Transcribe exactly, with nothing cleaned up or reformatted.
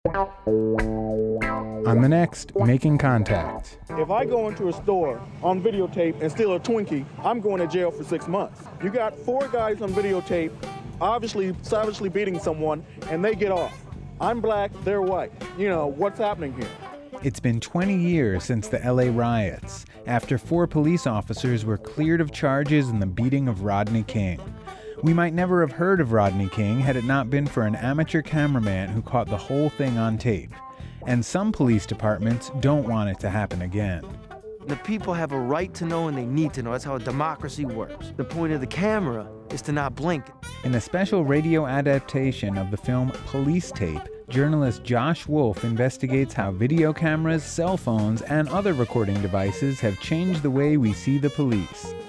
On the next Making Contact. If I go into a store on videotape and steal a Twinkie, I'm going to jail for six months. You got four guys on videotape obviously savagely beating someone, and they get off. I'm black, they're white. You know, what's happening here? It's been twenty years since the L A riots, after four police officers were cleared of charges in the beating of Rodney King. We might never have heard of Rodney King had it not been for an amateur cameraman who caught the whole thing on tape. And some police departments don't want it to happen again. The people have a right to know and they need to know. That's how a democracy works. The point of the camera is to not blink. In a special radio adaptation of the film Police Tape, journalist Josh Wolf investigates how video cameras, cell phones, and other recording devices have changed the way we see the police.